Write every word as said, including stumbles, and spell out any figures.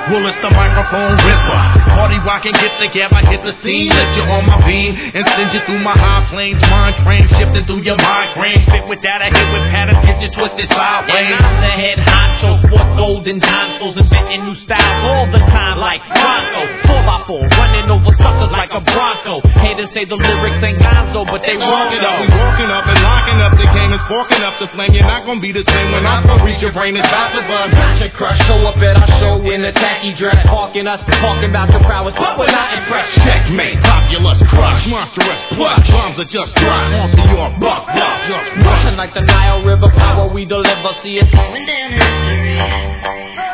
Bullets, the microphone ripper. Party rockin', get together, hit the scene. Let you on my beam and send you through my high planes. Mind frame shifting through your migraine. Fit with that, I hit with patterns, get you twisted sideways. And I'm the head honcho, sport golden consoles, inventing new styles all the time like Bronco. Four by four, running over suckers like a Bronco. Haters say the lyrics ain't gonzo, but they wrong Walking though. up, we walking up and locking up. The game is forking up the flame. You're not gonna be the same when I come reach your brain. It's about to buzz. Gotcha crush, show up at our show in a tacky dress, talking us, talking about your prowess, but we're not impressed. Checkmate, populous crush, monstrous plush. Bombs are just dropped onto your buck, buck, just rush. Rushing like the Nile River, power we deliver, see it going down history.